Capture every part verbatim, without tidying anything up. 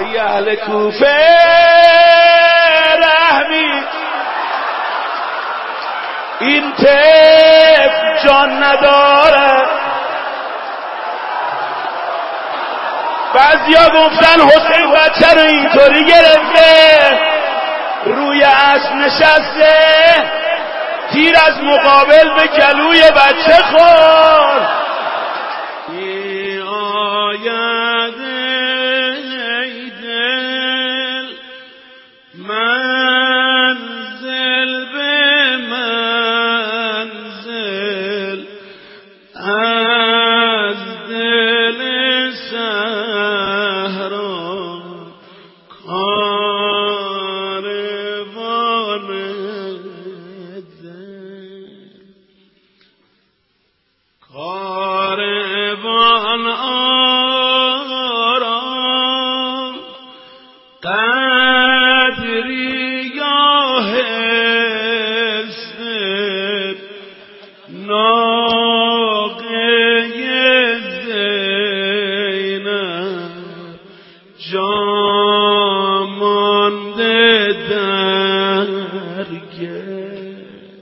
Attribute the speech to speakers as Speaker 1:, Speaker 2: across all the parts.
Speaker 1: ای اهل کوفه رحمی، این طفل جان نداره. بعضیا گفتن حسین بچه رو اینطوری گرفته، روی اسب نشسته، تیر از مقابل به گلوی بچه خورد. می آید ای دل منزل به منزل، از دل صحرا کاروان دل، کاروان آرام قدری یا حسد ناقه زینب جامانده در گل،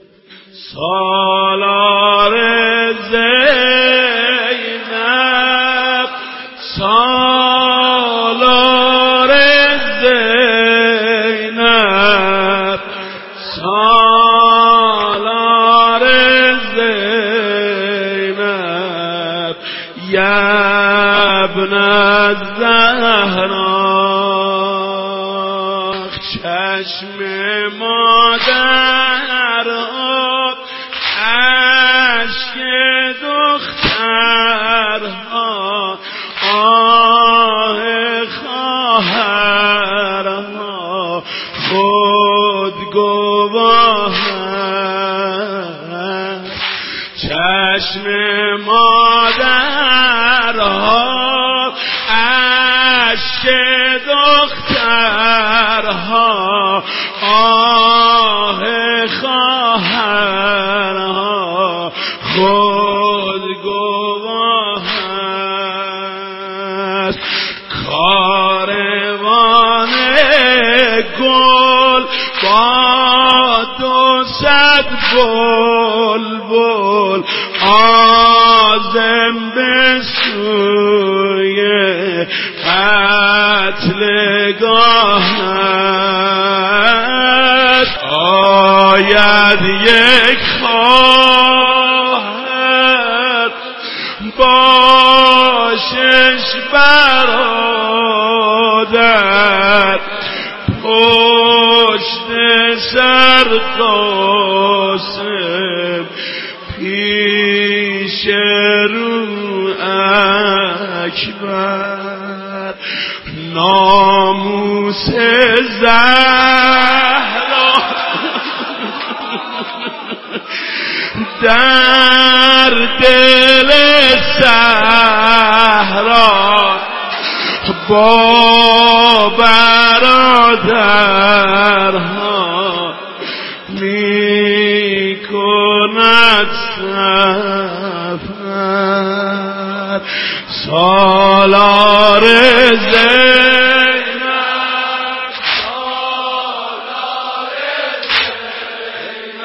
Speaker 1: سالار زینب سالار زینب سالار زینب یا ابن الزهرا. چشم مادر اشک دخترها، آه خواهرها خود گواهند. چشم مادرها اشک دخترها، آه خواهرها خود گواهند. کاروان گل با دو صد بلبل عازم به سوی قتلگاه است. آید یک خواهر باشش برادر، پشت سر قاسم پیش رو اکبر. ناموس زهرا در دل صحرا با برادرها می کند سفر. سالار زینب سالار زینب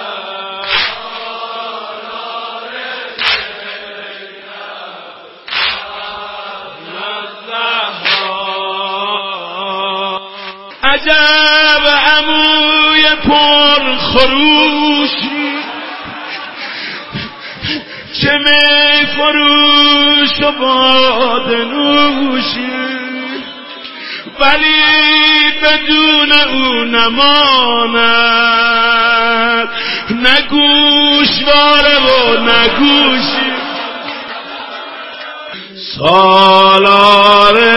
Speaker 1: سالار زینب. عجب عموی پر خروشی، چه می فروش و باده نوشی، ولی بدون او نماند نه گوشواره و نه گوشی. سالار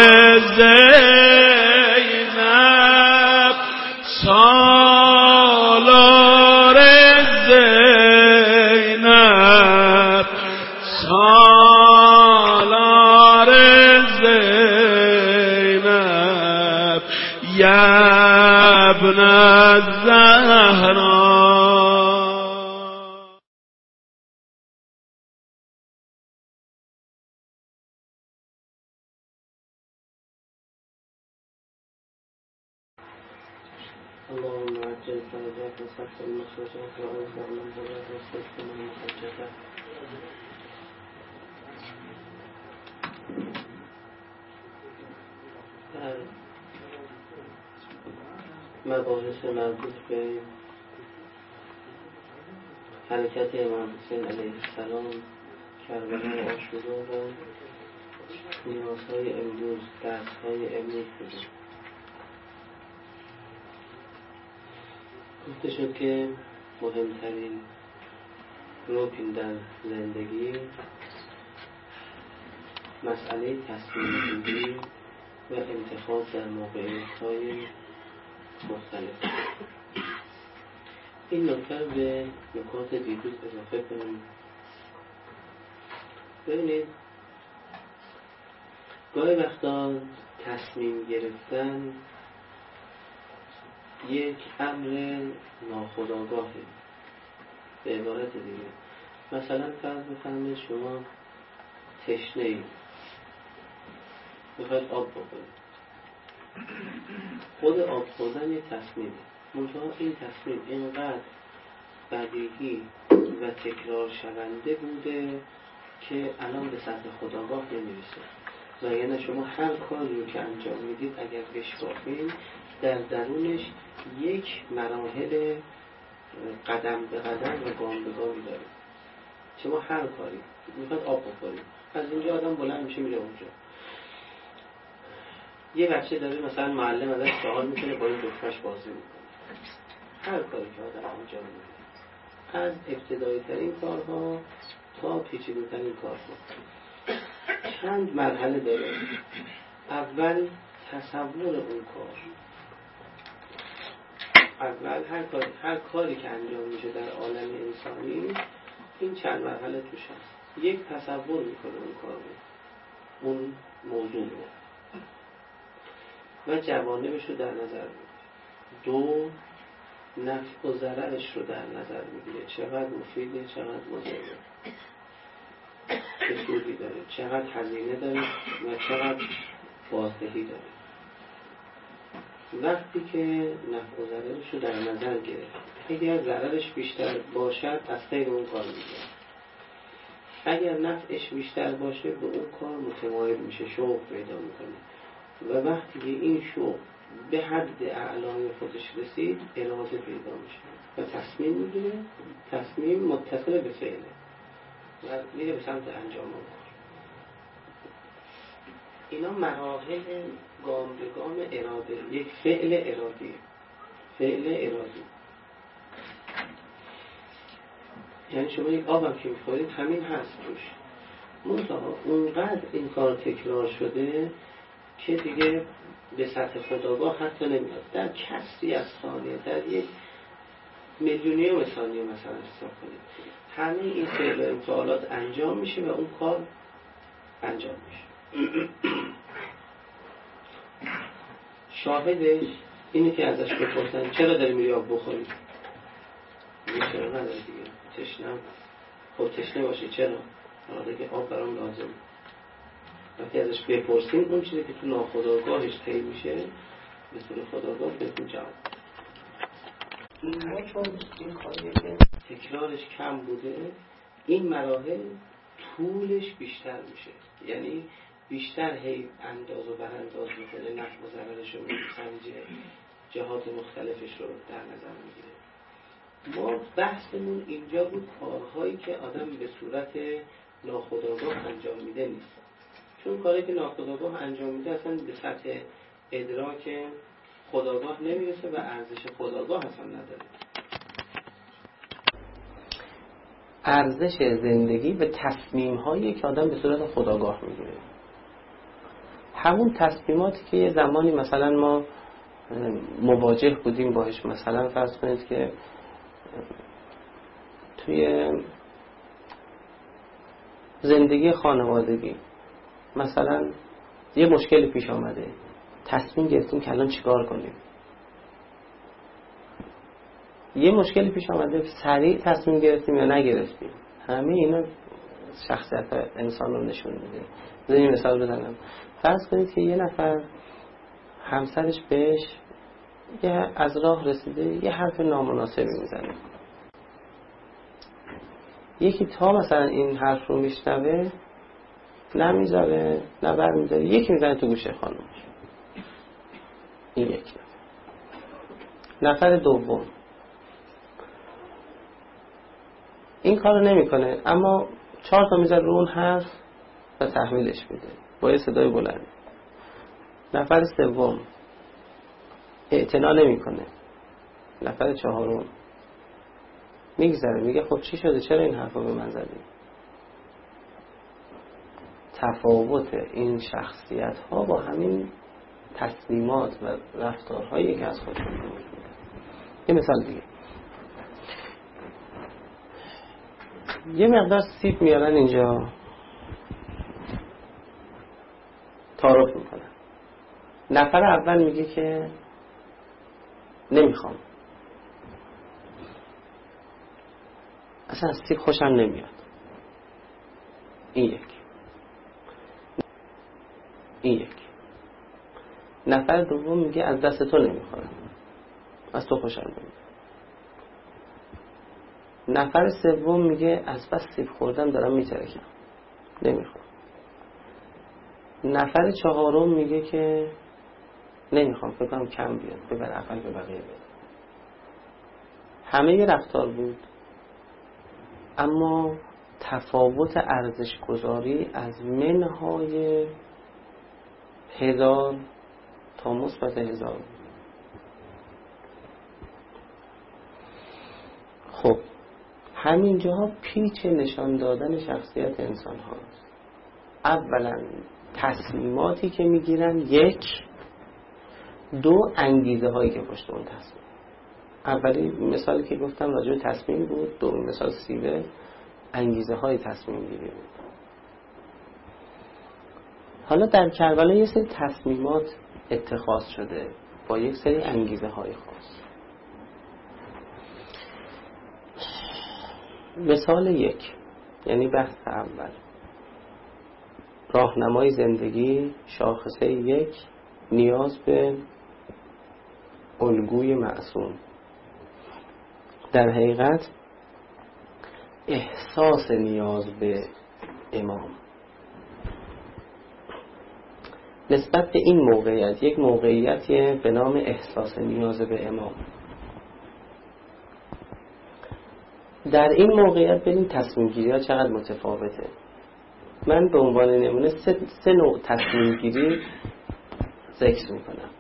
Speaker 1: زینب سالار زینب سالار زینب یا ابن الزهرا.
Speaker 2: اللهم عجل فرجات وصف المخرجات وأنزع من ضلال وصف من المحجبات. در مباحث مربوط به حرکت امام حسین علیه السلام کربلا و عاشورا و نیازهای امروز، درسهای امروز بودیم. گفته شد که مهمترین رکن در زندگی مسئله تصمیم گیری و انتخاب در موقعیت‌های مختلف. این نکته به نکات دیروز اضافه کنیم. ببینید گاهی وقتا تصمیم گرفتن یک امر ناخودآگاهه. به عبارت دیگه مثلا فرض بفرمایید شما تشنه اید، میخواید آب بخورید. خود آب خوردن یک تصمیمه، منتها این تصمیم اینقدر بدیهی و تکرار شونده بوده که الان به سطح خودآگاه نمیرسه. و یعنی شما هر کاری رو که انجام میدید اگر بشکافید در درونش یک مراحل قدم به قدم و گام به گامی داره. شما هر کاری میخواد آب بخورید، از اینجا آدم بلند میشه میره اونجا. یه بچه داره مثلا معلم ازش سوال میکنه، با این دکمه‌اش بازی میکنه. هر کاری که آدم انجام میده از ابتدایی ترین کارها تا پیچیده ترین کارها چند مرحله داره. اول تصور اون کار، اول هر کاری هر کاری که انجام میشه در عالم انسانی این چند مرحله توش هست. یک، تصور میکنه اون کار رو، اون موضوع رو و جوانبش رو در نظر میگیره. دو، نفع و ضررش رو در نظر میگیره، چقدر مفیده، چقدر مضره، چه سودی داره، چقدر هزینه داره و چقدر بازدهی داره. وقتی که نفع و ضررش رو در نظر گرفت، اگر ضررش بیشتر باشد از خیر اون کار میگه، اگر نفعش بیشتر باشه به اون کار متمایل میشه، شوق پیدا میکنه و وقتی که این شوق به حد اعلای خودش رسید اراده پیدا میشه و تصمیم میگیره. تصمیم متصل به فعله و میره به سمت انجام اون کار. اینا مراحل گام به گام اراده، یک فعل ارادی، فعل ارادی. یعنی شما یک آب هم که میخورید همین هست توش، منتها اونقدر این کار تکرار شده که دیگه به سطح خودآگاه حتی نمیاد. در کسری از ثانیه، در یک میلیونیوم ثانیه مثلا حساب کنید، همه این فعل و انفعالات انجام میشه و اون کار انجام میشه. شاهدش اینه که ازش بپرسن چرا داری میری آب بخوری؟ میگه چرا نداره دیگه، تشنم. خب تشنه باشی چرا؟ آره که آب برام لازم. وقتی ازش بپرسیم اون چیزی که تو ناخودآگاهش طی میشه به طور خودآگاه بهتون جواب. این چون این کاریه که تکرارش کم بوده، این مراحل طولش بیشتر میشه، یعنی بیشتر هی انداز و برانداز میکنه، نفع و ضررش رو میسنجه، جهات مختلفش رو در نظر میگیره. ما بحثمون اینجا بود کارهایی که آدم به صورت ناخودآگاه انجام میده نیست، چون کاری که ناخودآگاه انجام میده اصلا به سطح ادراک خودآگاه نمیرسه و ارزش خودآگاه اصلا نداره. ارزش زندگی به تصمیم هایی که آدم به صورت خودآگاه میگیره، همون تصمیماتی که یه زمانی مثلا ما مواجه بودیم باهاش. مثلا فرض کنید که توی زندگی خانوادگی مثلا یه مشکلی پیش آمده، تصمیم گرفتیم که الان چیکار کنیم. یه مشکلی پیش آمده، سریع تصمیم گرفتیم یا نگرفتیم. همه اینا شخصیت انسان رو نشون میده. بذارید یه مثال بزنم. فرض کنید که یه نفر همسرش بهش یه از راه رسیده یه حرف نامناسبی میزنه، یکی تا مثلا این حرف رو میشنوه نه میذاره نه بر میذاره، یکی میزنه تو گوشه خانومش. این یک نفر. نفر دوم این کارو نمیکنه اما چهار تا میذاره رو اون حرف و تحویلش میده با یه صدای بلند. نفر سوم اعتنا نمیکنه. نفر چهارم میگذره میگه خب چی شده، چرا این حرفو به من زدی؟ تفاوت این شخصیت ها با همین تصمیمات و رفتارهایی که از خودشون نشون میدن. یه مثال دیگه، یه مقدار سیب میارن اینجا تعارف میکنن. نفر اول میگه که نمیخوام، اصلا سیب خوشم نمیاد. این یک این یک نفر دوم میگه از دست تو نمیخورم، از تو خوشم نمیاد. نفر سوم میگه از بس سیب خوردم دارم میترکم، نمیخوام. نفر چهارم میگه که نمیخوام، فکر کنم کم بیاد، ببر عقل به بقیه بده. همه رفتار بود اما تفاوت ارزش گذاری از منهای هزار تا مثبت هزار بود. خب همینجا پیچ نشان دادن شخصیت انسان هاست. اولا تصمیماتی که میگیرن، یک دو انگیزه هایی که پشت اون تصمیم. اولی مثالی که گفتم راجع به تصمیم بود، دومی مثال سیبه انگیزه های تصمیم گیری بود. حالا در کربلا یه سری تصمیمات اتخاذ شده با یک سری انگیزه های خاص. مثال یک، یعنی بحث اول، راهنمای زندگی، شاخصه یک، نیاز به الگوی معصوم. در حقیقت احساس نیاز به امام نسبت به این موقعیت، یک موقعیتی به نام احساس نیاز به امام. در این موقعیت ببین تصمیم گیری ها چقدر متفاوته. من به عنوان نمونه سه, سه نوع تصمیم گیری ذکر میکنم.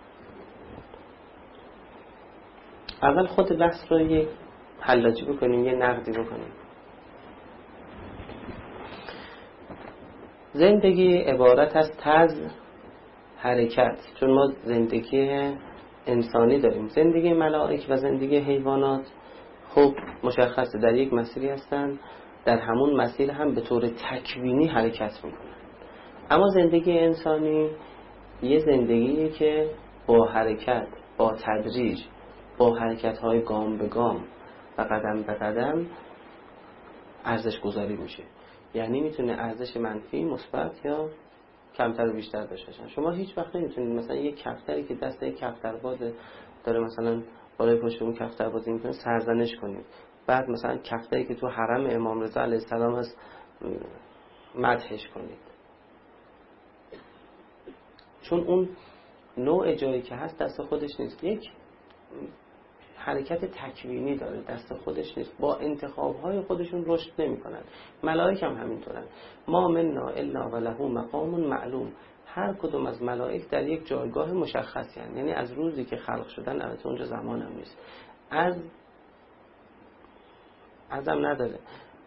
Speaker 2: اول خود بحث رو یک حلاجی بکنیم، یه نقدی بکنیم. زندگی عبارت از تز حرکت، چون ما زندگی انسانی داریم، زندگی ملائک و زندگی حیوانات خب مشخصه در یک مسیری هستن، در همون مسیر هم به طور تکوینی حرکت میکنن. اما زندگی انسانی یه زندگیه که با حرکت، با تدریج، با حرکت‌های گام به گام و قدم به قدم ارزش گذاری میشه. یعنی میتونه ارزش منفی، مثبت یا کمتر و بیشتر داشته باشه. شما هیچ وقت نمیتونید مثلا یک کفتری که دست یک کفترباز داره مثلا بالای پشت اون کفتر بازی میکنه سرزنش کنید، بعد مثلا کفتری که تو حرم امام رضا علیه السلام هست مدحش کنید، چون اون نوع جایی که هست دست خودش نیست. یک حرکت تکوینی داره، دست خودش نیست، با انتخابهای خودشون رشد نمی کنن. ملائک هم همینطورن. ما منا الا وله مقام معلوم. هر کدوم از ملائک در یک جایگاه مشخصی هستند، یعنی از روزی که خلق شدن، البته اونجا زمان هم نیست، از ازم نداره،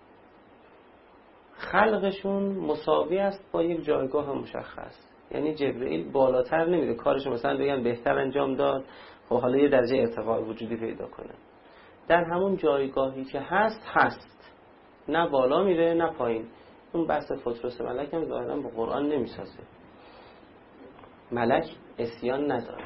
Speaker 2: خلقشون مساوی است با یک جایگاه مشخص. یعنی جبرئیل بالاتر نمیره، کارش مثلا بگن بهتر انجام داد، خب حالا یه درجه ارتقاء وجودی پیدا کنه. در همون جایگاهی که هست هست، نه بالا میره نه پایین. اون بحث فطرس ملک هم ظاهرا با قرآن نمیسازه. ملک عصیان نداره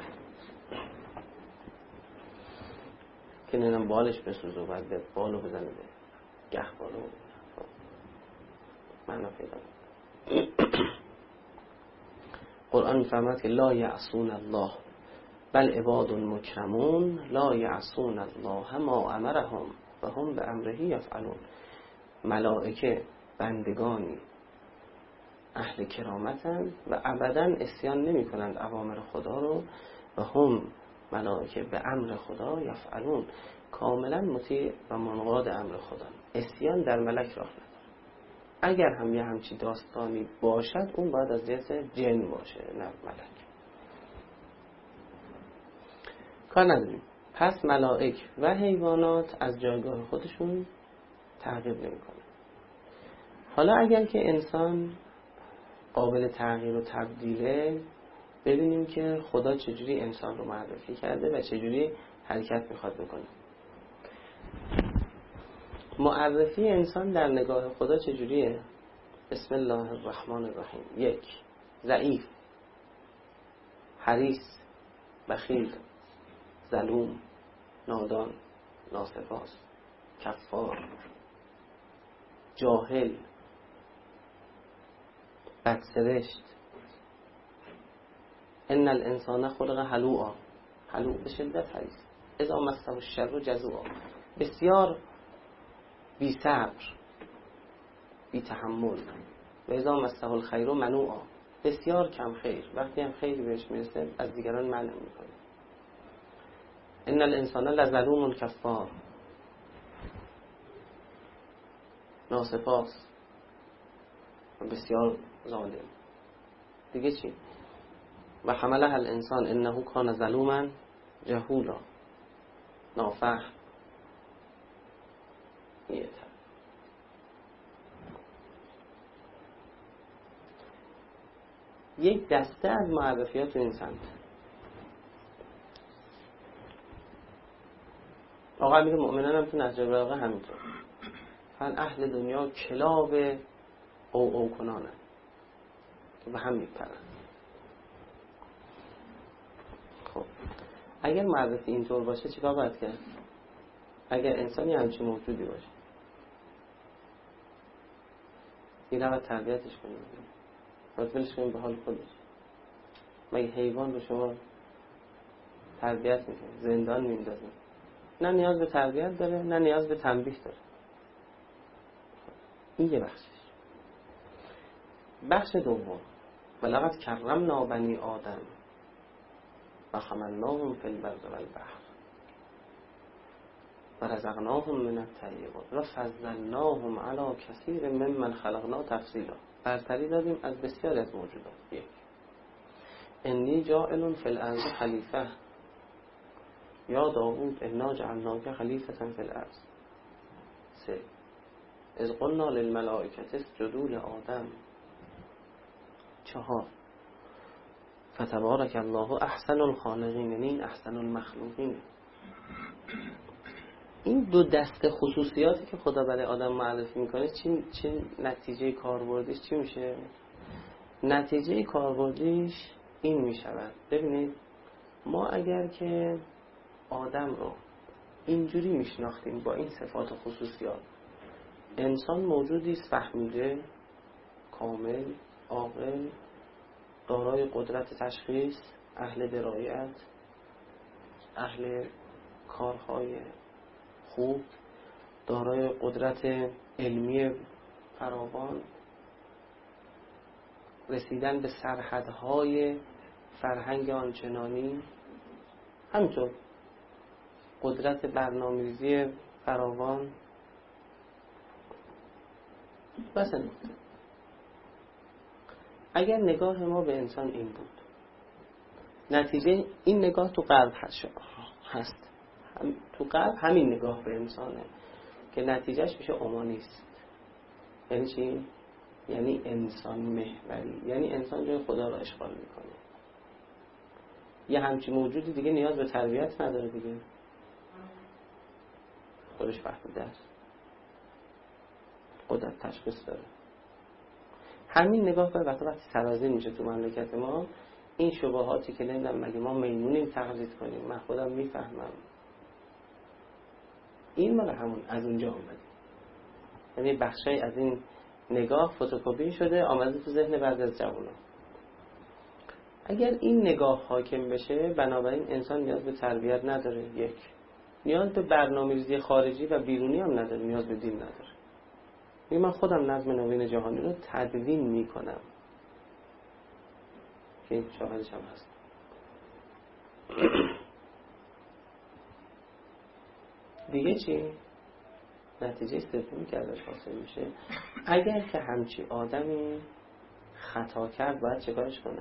Speaker 2: که ننم بالش بسوزه و بعد به بالو بزنه به گه بالو بزنه. معنا پیدا قرآن میفهمد که لا یعصون الله بل عباد مکرمون لا یعصون الله ما امرهم و هم به امره یفعلون. ملائکه بندگانی اهل کرامتند و ابدا عصیان نمی کنند اوامر خدا رو و هم ملائکه به امر خدا یفعلون، کاملا مطیع و منقاد امر خدا. عصیان در ملک راه نداره. اگر هم یه همچی داستانی باشد اون باید از جنس جن باشه نه ملک. کار نداریم. پس ملائک و حیوانات از جایگاه خودشون تغییر نمی کنن. حالا اگر که انسان قابل تغییر و تبدیله، ببینیم که خدا چجوری انسان رو معرفی کرده و چجوری حرکت میخواد بکنه. معرفی انسان در نگاه خدا چجوریه؟ بسم الله الرحمن الرحیم. یک، ضعیف، حریص، بخیل، ظلوم، نادان، ناسپاس، کفار، جاهل، بدسرشت. ان الانسان خلق هلوعا، هلوع به شدت حریص، اذا مسه الشر جزوعا، بسیار بی صبر، بی تحمل، و اذا مسه الخیر منوعا، بسیار کم خیر، وقتی هم خیلی بهش میرسه از دیگران منع میکنه. ان الانسان لظلوم کفار، ناسپاس، بسیار ظالم. دیگه چی؟ و حملها الانسان انه کان ظلوما جهولا، نافهم. یک دسته از معرفیات تو این سمت. آقا امیر مؤمنان هم تو نهج البلاغه همینطور. فن اهل دنیا کلاب او او کنانه که به هم میپرن. خب اگر معرفی اینطور باشه چیکار باید کرد؟ اگر انسانی همچین موجودی باشه این رو باید تربیتش کنیم، باید ولش کنیم به حال خودش. مگه حیوان رو شما تربیت میکنید، زندان میندازید؟ نه نیاز به تربیت داره نه نیاز به تنبیه داره. این یه بخشش. بخش دوم، ولقد کرمنا بنی آدم و حملناهم فی البر والبحر و رزقناهم من الطیبات و فضلناهم علی کثیر ممن خلقنا تفضیلا. برتری دادیم از بسیاری از موجودات. یک، انی جاعل فی الارض خلیفه یا داوود انا جعلناک خلیفة فی الارض. سه، اذ قلنا للملائکة اسجدوا لآدم. چهار، فتبارک الله احسن الخالقین، یعنی این احسن المخلوقین. این دو دسته خصوصیاتی که خدا برای آدم معرفی میکنه چی چی نتیجه کاربردیش چی میشه؟ نتیجه کاربردیش این میشود. ببینید ما اگر که آدم رو اینجوری میشناختیم با این صفات و خصوصیات، انسان موجودی است فهمیده، کامل، عاقل، دارای قدرت تشخیص، اهل درایت، اهل کارهای خوب، دارای قدرت علمی فراوان، رسیدن به سرحدهای فرهنگ آنچنانی، همینطور قدرت برنامه‌ریزی فراوان. بس نکته، اگر نگاه ما به انسان این بود، نتیجه این نگاه تو قلب هست، هم تو قلب همین نگاه به انسانه که نتیجهش میشه اومانیست. یعنی چی؟ یعنی انسان محوری، یعنی انسان جای خدا را اشغال میکنه. یه همچین موجودی دیگه نیاز به تربیت نداره دیگه، خودش فهمیده است، قدرت تشخیص داره. همین نگاه به وقتی وقتی سرازیر میشه تو مملکت ما، این شبهاتی که نمیدونم مگه ما میمونیم تقلید کنیم، من خودم میفهمم، این مال همون از اونجا آمده. یعنی بخشی از این نگاه فتوکپی شده آمده تو ذهن بعضی از جوانان. اگر این نگاه حاکم بشه، بنابراین انسان نیاز به تربیت نداره. یک، نیاز به برنامه‌ریزی خارجی و بیرونی هم نداره، نیاز به دین نداره. میگه من خودم نظم نوین جهانی رو تدوین میکنم که این شاهدش هم هست. دیگه چی؟ نتیجه سومی که ازش حاصل میشه، اگر که همچی آدمی خطا کرد باید چیکارش کنه؟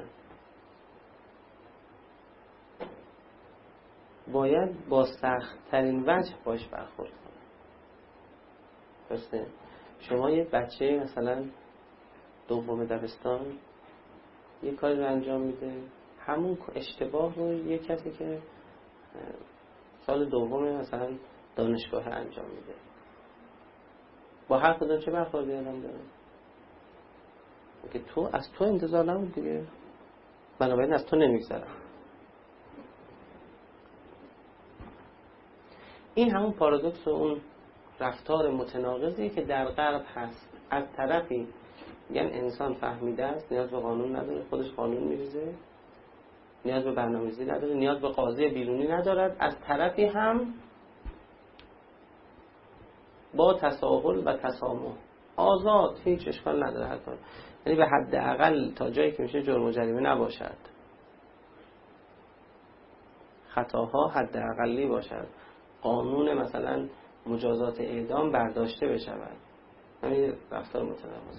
Speaker 2: باید با سخت ترین وجه باش برخورد کنه. درسته؟ شما یه بچه مثلا دوم دبستان یه کاری رو انجام میده، همون اشتباه رو یه کسی که سال دوم مثلا دانشگاه انجام میده، با هر کدوم چه برخوردی آدم داره؟ که تو از تو انتظار نبود دیگه، بنابراین از تو نمیگذرم. این همون پارادوکس و اون رفتار متناقضی که در غرب هست. از طرفی میگن انسان فهمیده است، نیاز به قانون نداره، خودش قانون میریزه، نیاز به برنامه‌ریزی نداره، نیاز به قاضی بیرونی ندارد. از طرفی هم با تساهل و تسامح آزاد، هیچ اشکال نداره هر کار، یعنی به حد اقل تا جایی که میشه جرم و جریمه نباشد، خطاها حد اقلی باشد، قانون مثلا مجازات اعدام برداشته بشود. همین رفتار متناقض.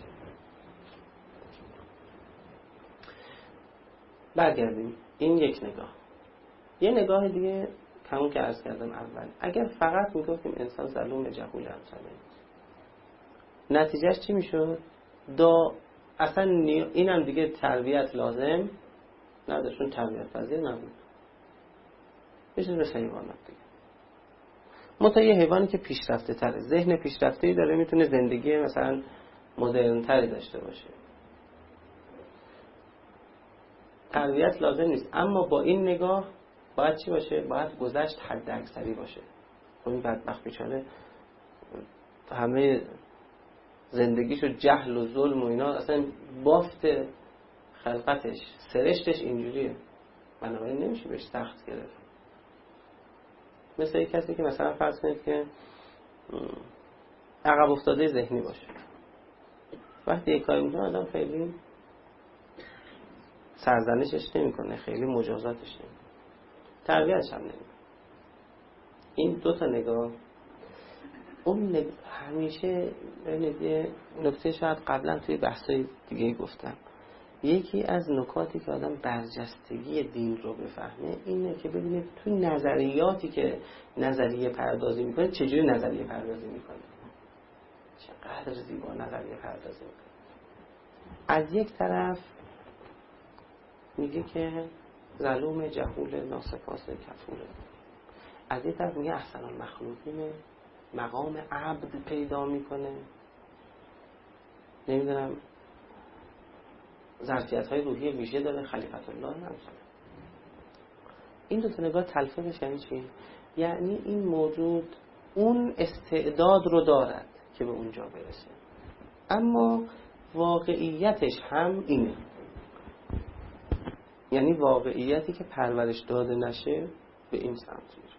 Speaker 2: برگردیم. این یک نگاه. یه نگاه دیگه همون که عرض کردم اول، اگر فقط میگفتیم انسان ظلوم جهول همسانه، نتیجهش چی میشد؟ دا اصلا اینم دیگه تربیت لازم نداشتون، تربیت پذیر نبود، بشه مثل حیوانات دیگه. منتها یه حیوانی که پیشرفته تره، ذهن پیشرفته‌ای داره، میتونه زندگی مثلا مدرن تری داشته باشه، تربیت لازم نیست. اما با این نگاه باید چی باشه؟ باید گذشت حد اکثری باشه. این بدبخت بیچاره همه زندگیشو جهل و ظلم و اینا، اصلا بافت خلقتش، سرشتش اینجوریه، بنابراین نمیشه بهش سخت گرفت. مثل یک کسی که مثلا فرض کنید که عقب افتاده ذهنی باشه، وقتی یک کاری میکنه آدم خیلی سرزنشش نمیکنه، خیلی مجازاتش نمیکنه، تربیتش هم نمیکنه. این دو تا نگاه. اون نگ... همیشه یه نکته شاید قبلا توی بحثای دیگه گفتم، یکی از نکاتی که آدم برجستگی دین رو بفهمه اینه که ببینید توی نظریاتی که نظریه پردازی میکنه چجوری نظریه پردازی میکنه، چقدر زیبا نظریه پردازی میکنه. از یک طرف میگه که ظلوم جهول ناسپاس کفوره، از یک طرف میگه احسن المخلوقین، مقام عبد پیدا میکنه، نمیدونم ظرفیت های روحی ویژه داره، خلیفت الله نمیشه. این دو تا نگاه تلفیقش یعنی چی؟ یعنی این موجود اون استعداد رو دارد که به اونجا برسه، اما واقعیتش هم اینه، یعنی واقعیتی که پرورش داده نشه به این سمت میره.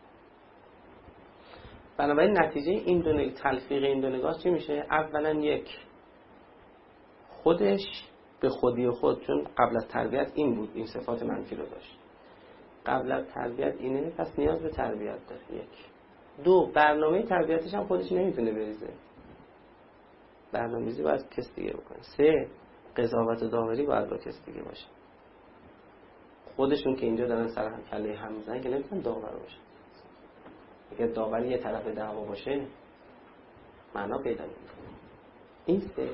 Speaker 2: بنابراین نتیجه این دو نگاه، تلفیق این دو نگاه چی میشه؟ اولا یک، خودش به خودی خود، چون قبل از تربیت این بود، این صفات منفی رو داشت، قبل از تربیت اینه، پس نیاز به تربیت داره. یک. دو، برنامه تربیتش هم خودش نمیتونه بریزه، برنامه‌ریزی باید کس دیگه بکنه. سه، قضاوت و داوری باید با کس دیگه باشه. خودشون که اینجا دارن سر هم کله هم میزنن که نمیتونن داور باشه. اگر داوری یه طرف دعوا باشه معنا پیدا نمیکنه. این سه.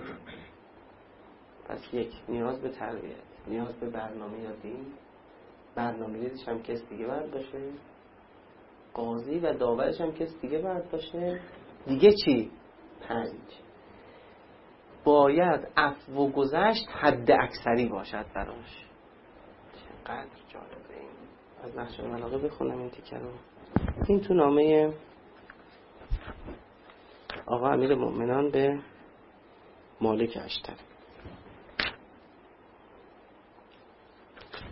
Speaker 2: پس یک، نیاز به تربیت، نیاز به برنامه یا دین، برنامه‌ریزیش هم کس دیگه باید باشه، قاضی و داورش هم کس دیگه باید باشه. دیگه چی؟ پنج، باید عفو و گذشت حد اکثری باشد براش. چقدر جالبه این. از نقش البلاغه بخونم این تیکه رو. این تو نامه آقا امیر مومنان به مالک اشتر.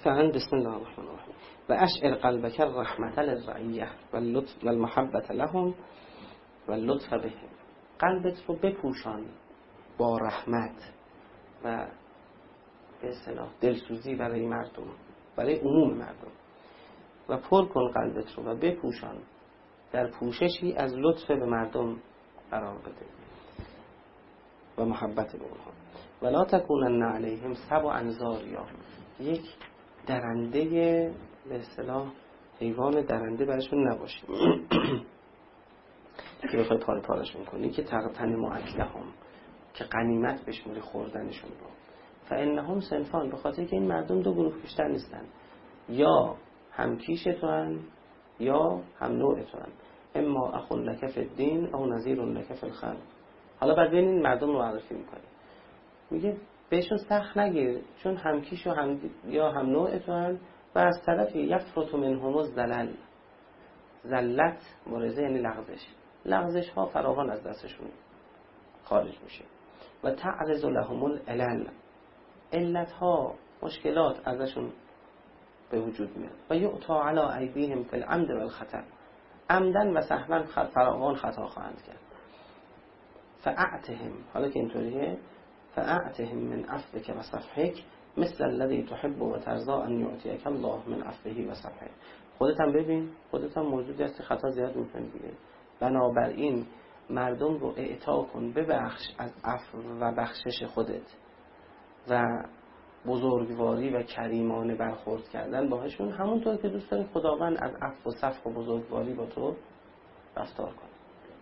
Speaker 2: فهم بسم الله الرحمن الرحیم و اشعر قلبک الرحمت للرعیه و اللطف و المحبت لهم و اللطف بهم. قلبت رو بپوشان با رحمت و به اصطلاح دلسوزی برای مردم، برای عموم مردم، و پر کن قلبت رو و بپوشان در پوششی از لطف به مردم قرار بده و محبت به اونها. ولا تکونن علیهم سبعا زاریا، یک درنده به اصطلاح حیوان درنده براشون نباشی که بخوای پاره پارشون کنی، که تقتن معکلهم، که غنیمت بشموری خوردنشون رو. فانهم صنفان، به خاطر که این مردم دو گروه بیشتر نیستن، یا همکیش تو هن یا هم نوع تو هن. اما اخون لک فی الدین او نظیر لک فی الخلق. حالا بعد ببین این مردم رو معرفی میکنه، میگه بهشون سخت نگیر، چون همکیش و هم یا هم نوع تو هن، و از طرفی یفرط منهم الزلل، زلت مورزه یعنی لغزش، لغزش ها فراوان از دستشون خارج میشه. و تعرض لهم العلل، علت ها مشکلات ازشون به وجود میاد. و یعطا علی ایدیهم فی العمد و الخطا، عمدن و سهوا فراوان خطا خواهند کرد. فاعتهم، حالا که اینطوریه، فاعتهم من عفوک و صفحک مثل الذی تحب و ترضى ان یعطیک الله من عفوه و صفحه. خودت هم ببین، خودت هم موجودی هستی خطا زیاد میکنی دیگه، بنابراین مردم رو اعطا کن، ببخش از عفو و بخشش خودت و بزرگواری و کریمانه برخورد کردن باهاشون، همونطور که دوست داری خداوند از عفو و صفح و بزرگواری با تو رفتار کنه.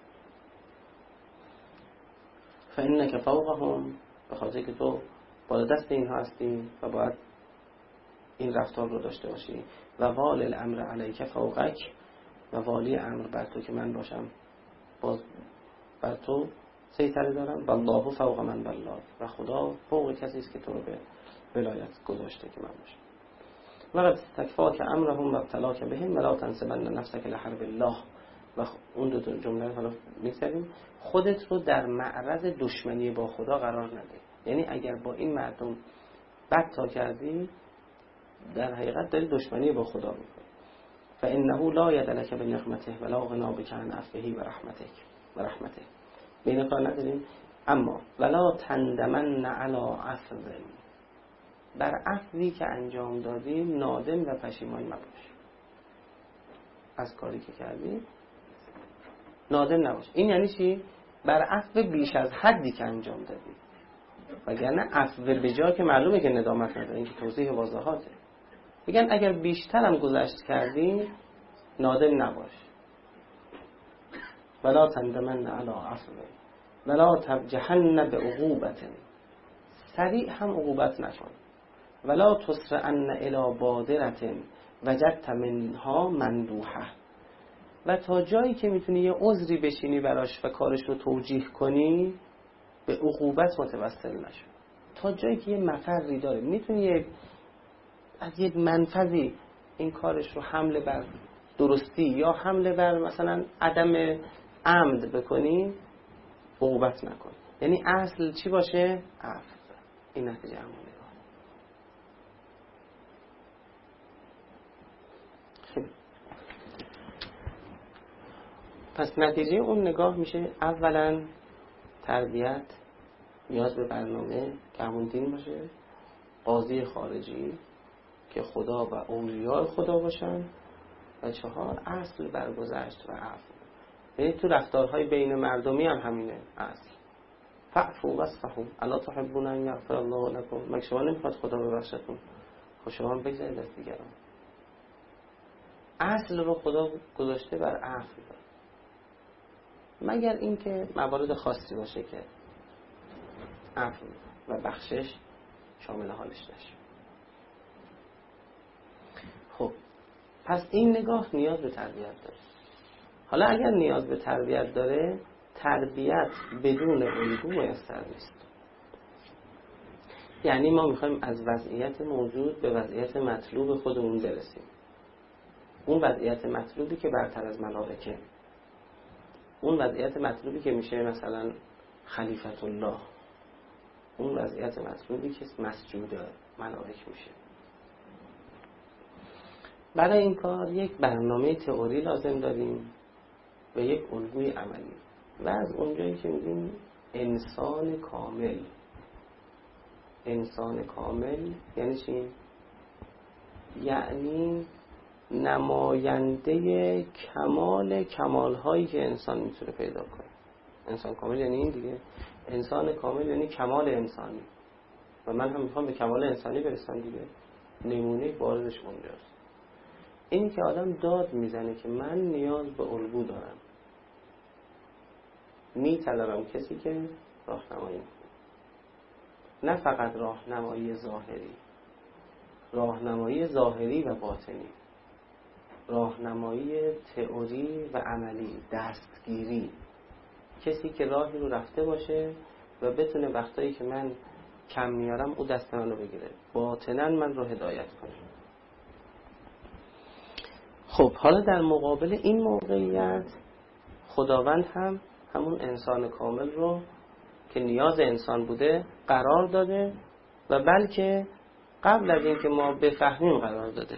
Speaker 2: فانک فوقهم، به خاطر که تو بالا دست اینها هستی و باید این رفتار رو داشته باشی. و والی الامر علیک فوقک، و والی امر بر تو که من باشم باز بر تو سیطره دارم. و الله فوق من والله، و خدا فوق کسی است که تو رو به ولایت گذاشته که من باشم. و قد استکفاک امرهم و ابتلاک بهم ولا تنسبن نفسک لحرب الله. و اون دو جمله حالا می‌ذاریم، خودت رو در معرض دشمنی با خدا قرار نده. یعنی اگر با این مردم بد تا کردی، در حقیقت داری دشمنی با خدا میکنی. فانه لا ید لک بنقمته ولا غنا بک عن عفوه و رحمتک و رحمته. بین کار نداریم. اما ولا تندمن علی عفو، بر عفوی که انجام دادی نادم و پشیمان مباش. از کاری که کردی نادم نباش. این یعنی چی؟ بر عفو بیش از حدی که انجام دادی، وگرنه عفو به جا که معلومه که ندامت نداره، این که توضیح واضحاته. میگن اگر بیشترم گذشت کردی نادم نباش. ولا تندمن علی عفو ولا تبجحن بعقوبت، سریع هم عقوبت نکن. ولا تسرعن الی بادرة وجدت منها مندوحه، و تا جایی که میتونی یه عذری بشینی براش و کارش رو توجیه کنی، به عقوبت متوسل نشو. تا جایی که یه مفری داره، میتونی یه از یک منفذی این کارش رو حمله بر درستی یا حمله بر مثلا عدم عمد بکنی، عقوبت نکن. یعنی اصل چی باشه؟ عفو. این نتیجه همون نگاه. خب پس نتیجه اون نگاه میشه اولا تربیت نیاز به برنامه که همون دین باشه، قاضی خارجی که خدا و اولیاء خدا باشن، و چهار اصل برگذشت و عفو. یعنی تو رفتارهای بین مردمی هم همینه اصل. فعفو واصفحوا الا تحبون ان یغفر الله لكم. مگه شما نمیخواد خدا ببخشتون؟ خب شما هم بگذارید از دیگران. اصل رو خدا گذاشته بر عفو، مگر اینکه موارد خاصی باشه که عفو و بخشش شامل حالش نشه. خب پس این نگاه نیاز به تربیت داره. حالا اگر نیاز به تربیت داره، تربیت بدون الگو میسر نیست. یعنی ما میخوایم از وضعیت موجود به وضعیت مطلوب خودمون برسیم. اون وضعیت مطلوبی که برتر از ملائکه، اون وضعیت مطلوبی که میشه مثلا خلیفت الله، اون وضعیت مطلوبی که مسجود ملائک میشه. برای این کار یک برنامه تئوری لازم داریم و یک الگوی عملی. و از اونجایی که میگیم انسان کامل، انسان کامل یعنی چی؟ یعنی نماینده کمال کمالهایی که انسان میتونه پیدا کنه. انسان کامل یعنی این دیگه، انسان کامل یعنی کمال انسانی، و من هم میخوام به کمال انسانی برسم دیگه. نمونه بارزش اونجاست. اینی که آدم داد میزنه که من نیاز به الگو دارم، میطلبم کسی که راهنمایی کنه. نه فقط راهنمایی ظاهری، راهنمایی ظاهری و باطنی، راهنمایی تئوری و عملی، دستگیری. کسی که راهی رو رفته باشه و بتونه وقتایی که من کم میارم او دست من رو بگیره، باطناً من رو هدایت کنه. خب حالا در مقابل این موقعیت خداوند هم همون انسان کامل رو که نیاز انسان بوده قرار داده و بلکه قبل از این که ما بفهمیم قرار داده.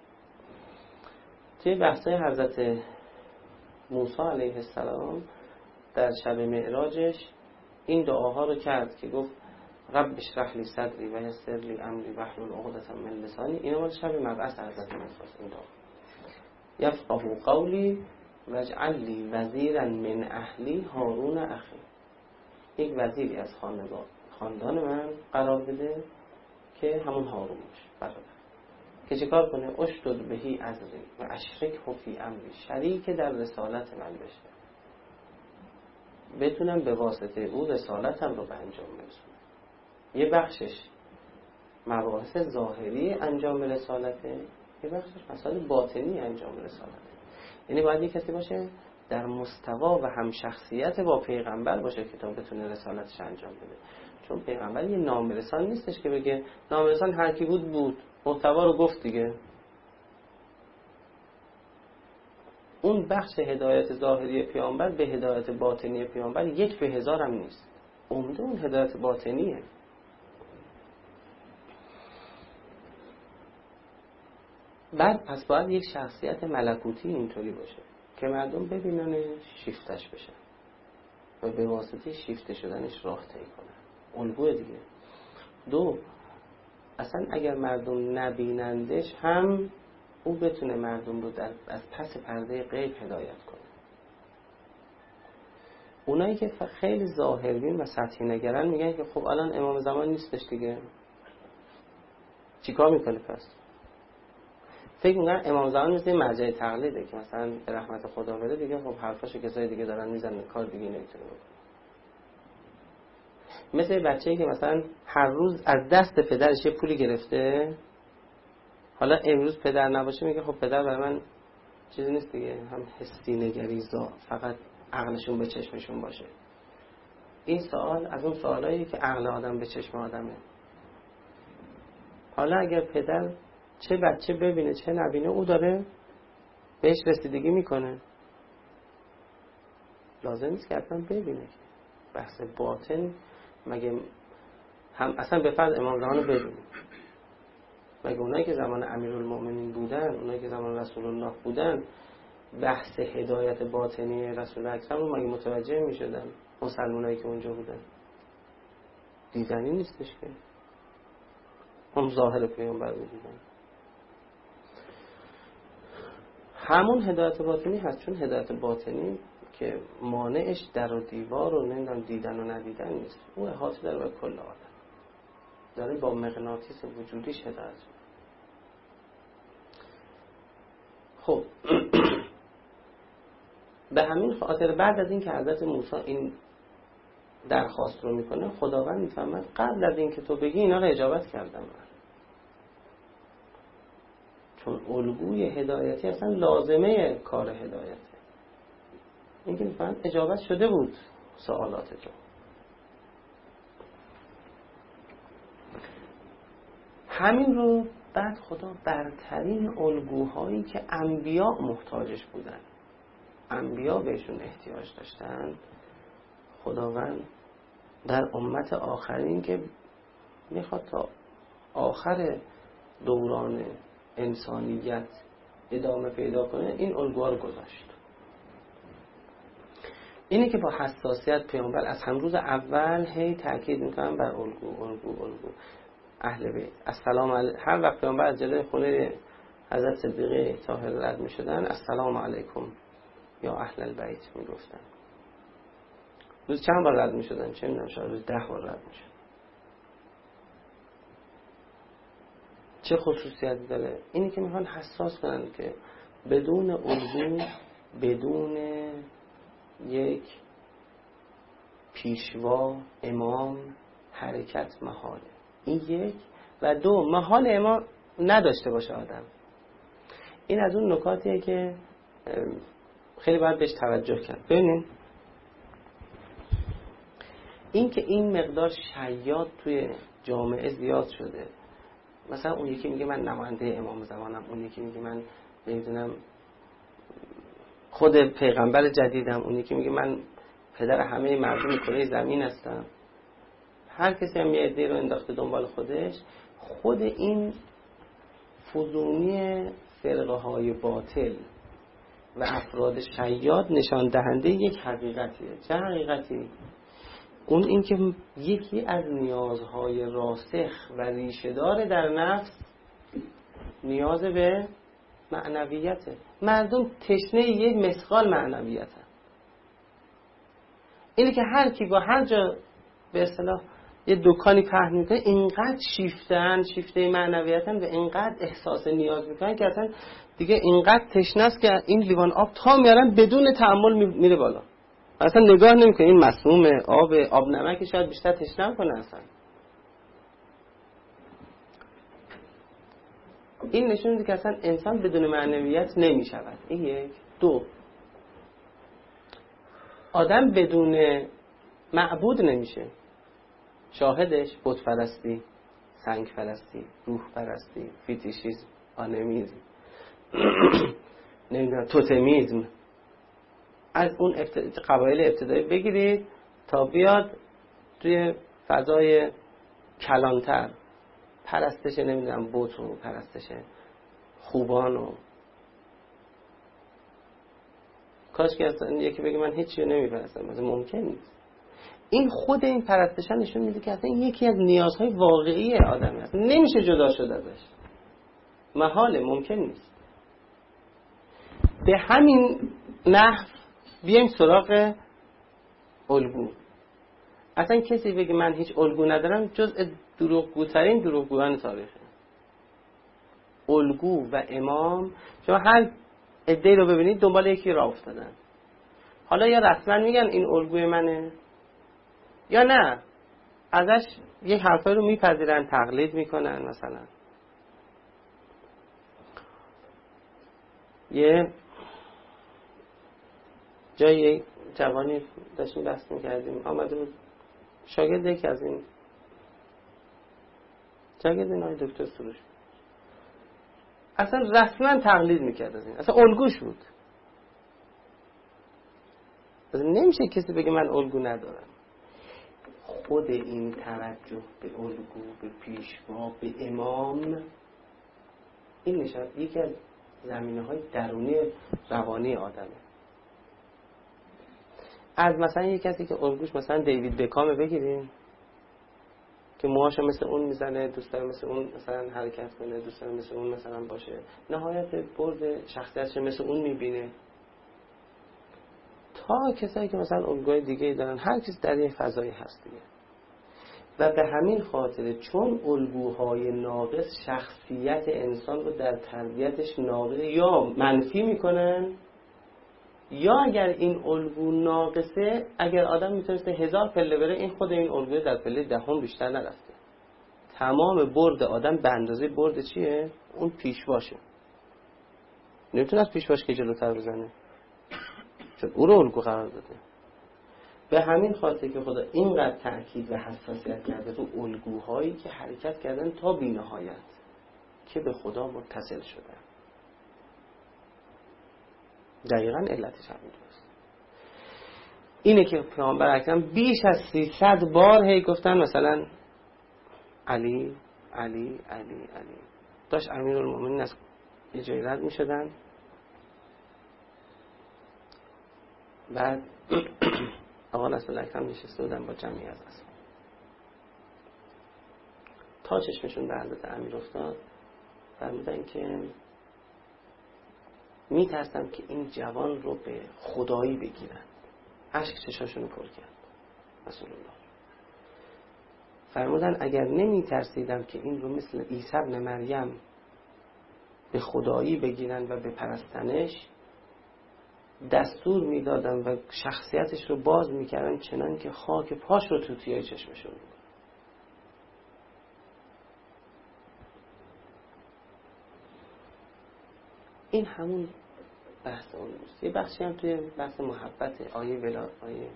Speaker 2: توی بحثای حضرت موسی علیه السلام در شب معراجش این دعاها رو کرد که گفت رب اشرح لی صدری و یسر لی امری واحلل عقدة من لسانی. اینو مال شب مبعث حضرت موسی است. این دعا یفقهوا قولی واجعل لی وزیرا من اهلی هارون اخی. یک وزیری از خاندان خاندان من قرار بده که همون هارون باشه، برادر، که چه کار کنه؟ اشدد بهی ازری و اشرکه فی امری، شریک در رسالت من بشه، بتونم به واسطه او رسالتم رو به انجام برسونم. یه بخشش مباحث ظاهری انجام رسالته، یه بخشش مسائل باطنی انجام رسالته. یعنی باید یک کسی باشه در مستوا و همشخصیت با پیغمبر باشه که تا بتونه رسالتش انجام بده. چون پیغمبر یه نامرسان نیستش که بگه نامرسان هر کی بود بود، محتوا رو گفت دیگه. اون بخش هدایت ظاهری پیامبر به هدایت باطنی پیامبر یک به هزار هم نیست. عمده اون هدایت باطنیه. بعد پس باید یک شخصیت ملکوتی اینطوری باشه که مردم ببیننش شیفتش بشن و به واسطه شیفته شدنش راه طی کنن. الگوه دیگه. دو، اصلا اگر مردم نبینندش هم او بتونه مردم رو در از پس پرده غیب هدایت کنه. اونایی که خیلی ظاهربین و سطحی نگرن میگن که خب الان امام زمان نیستش دیگه، چیکار میکنه پس؟ فکر میکنن امام زمان مثل مرجع تقلیده که مثلا به رحمت خدا بده دیگه، خب حرفاشو کسای دیگه دارن میزنن، کار دیگه نمیتونه بکنه. مثل بچه‌ای که مثلا هر روز از دست پدرش یه پولی گرفته، حالا امروز پدر نباشه میگه خب پدر برای من چیزی نیست دیگه، هم حسی نگری زا، فقط عقلشون به چشمشون باشه. این سوال از اون سوالایی که عقل آدم به چشم آدمه. حالا اگر پدر چه بچه ببینه چه نبینه او داره بهش رسیدگی میکنه، لازم نیست که حتما ببینه. بحث باطن مگه هم اصلا به فرض امام زمان رو ببینه، مگه اونایی که زمان امیرالمومنین بودن، اونایی که زمان رسول الله بودن، بحث هدایت باطنی رسول اکرم رو مگه متوجه میشدن؟ مسلمانایی که اونجا بودن دیدنی نیستش که هم ظاهر پیامبر رو دیدن. همون هدایت باطنی هست، چون هدایت باطنی که مانعش در و دیوار و نمیدونم دیدن و ندیدن نیست، او احاطه داره به کل آدم، داره با مغناطیس وجودیش هدایت. خب به همین خاطر بعد از این که حضرت موسی این درخواست رو میکنه، خداوند میفهمد قبل از این که تو بگی اینا رو اجابت کردم من. چون الگوی هدایتی اصلا لازمه کار هدایته. این که میفهمد اجابت شده بود سوالات تو. همین رو بعد خدا برترین الگوهایی که انبیا محتاجش بودن، انبیا بهشون احتیاج داشتن، خداوند در امت آخرین که میخواد تا آخر دوران انسانیت ادامه پیدا کنه، این الگوها رو گذاشت. اینی که با حساسیت پیامبر از هم روز اول هی تاکید میکنن بر الگو الگو الگو اهل بیت. السلام علیکم. هر وقت پیامبر از جلوی خونه حضرت صدیقه طاهره رد میشدن السلام علیکم یا اهل البیت میگفتن. روز چند بار رد میشدن؟ چه میدونم، شاید روز ده بار رد میشدن. چه خصوصیتی داره؟ اینی که میخوان حساس کنن که بدون الگو، بدون یک پیشوا امام حرکت محاله. این یک. و دو، محال امام نداشته باشه آدم. این از اون نکاتیه که خیلی باید بهش توجه کرد. ببینید این که این مقدار شیاد توی جامعه زیاد شده، مثلا اون یکی میگه من نماینده امام زمانم، اون یکی میگه من نمیدونم خود پیغمبر جدیدم، اون یکی میگه من پدر همه مردم کره زمین هستم. هر کسی هم یه عده رو انداخته دنبال خودش. خود این فزونی فرقه های باطل و افراد شیاد نشان دهنده یک حقیقتیه. چه حقیقتی؟ اون این که یکی از نیازهای راسخ و ریشه‌دار در نفس نیاز به معنویته. مردم تشنه یک مثقال معنویته. اینه که هر کی با هر جا به اصطلاح یه دکانی پهن میکنه اینقدر شیفتن شیفته معنویتن و اینقدر احساس نیاز میکنن که اصلا دیگه اینقدر تشنه است که این لیوان آب تا میارن بدون تأمل میره بالا. اصلا نگاه نمیکنه این مسموم آب آب نمک شاید بیشتر تشنه کنه. اصلا این نشون میده که اصلا انسان بدون معنویت نمیشود. این یک. دو، آدم بدون معبود نمیشه. شاهدش بت پرستی، سنگ پرستی، روح پرستی، فیتیشیسم، آنمیزم، نمیدونم توتمیزم. از اون ابتد... قبایل ابتدایی بگیرید تا بیاد توی فضای کلانتر، پرستش نمیدونم بت و پرستش خوبان و کاش که اصلا یکی بگه من هیچی رو نمیپرستم، مثلا ممکن نیست. این خود این پرستشن نشون میده که اصلا یکی از نیازهای واقعی آدمی است، نمیشه جدا شد ازش، محاله، ممکن نیست. به همین نحو بیایم سراغ الگو. اصلا کسی بگه من هیچ الگو ندارم جز دروغگوترین دروغگویان تاریخه. الگو و امام، شما هر عده‌ای رو ببینید دنبال یکی راه افتادن. حالا یا رسما میگن این الگوی منه یا نه ازش یک حرفایی رو میپذیرن، تقلید میکنن. مثلا یه جایی جوانی داشتیم بحث میکردیم، آمده بود شاگرد یکی از این شاگرد این های دکتر سروش، اصلا رسما تقلید میکرد از این، اصلا الگوش بود. اصلا نمیشه کسی بگه من الگو ندارم. خود این توجه به الگو، به پیشوا، به امام، این نشان یکی از زمینه‌های درونی روانی آدمه. از مثلا یک کسی که الگوش مثلا دیوید بکام بگیریم که موهاشو مثل اون میزنه، دوست داره مثل اون مثلا حرکت کنه، دوست داره مثل اون مثلا باشه، نهایت برد شخصیتش مثل اون میبینه، تا کسایی که مثلا الگوی دیگه دارن، هر کس در یه فضایی هست دیگه. و به همین خاطر چون الگوهای ناقص شخصیت انسان رو در تربیتش ناقص یا منفی میکنن، یا اگر این الگو ناقصه، اگر آدم میتونسته هزار پله بره، این خود این الگوی در پله دهم بیشتر نرفته. تمام برد آدم به اندازه برد چیه؟ اون پیشواشه. نمیتونه از پیشواش که جلوتر بزنه، چون او رو الگو قرار داده. به همین خاطر که خدا اینقدر تأکید و حساسیت کرده تو الگوهایی که حرکت کردن تا بی‌نهایت که به خدا متصل شدن. دقیقاً علتش همین است. اینه که پیامبر اکرم بیش از سیصد بار هی گفتن مثلا علی علی علی علی. داشت امیرالمومنین از یه جایی رد می شدن. بعد آقا رسول اکرم نشسته بودن با جمعی از اصحاب. تا چشمشون به حضرت امیر افتاد فرمودن که می ترسم که این جوان رو به خدایی بگیرن. اشک چشاشون رو پر کرد رسول الله. فرمودن اگر نمی ترسیدم که این رو مثل عیسی ابن مریم به خدایی بگیرن و به پرستنش، دستور میدادم و شخصیتش رو باز میکردن چنان که خاک پاش رو توتیای چشمشون بود. این همون بحث اون روز. یه بخشی هم توی بحث محبت آیه ولا آیه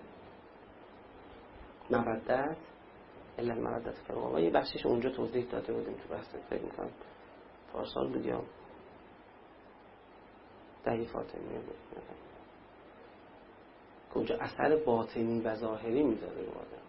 Speaker 2: مودت الا المودت فی القربى، یه بخشیش اونجا توضیح داده بودیم تو بحث فکر میکنم پارسال بود یا دهی فاطمیه بود که اونجا اثر باطنی و ظاهری میذاره رو آدم.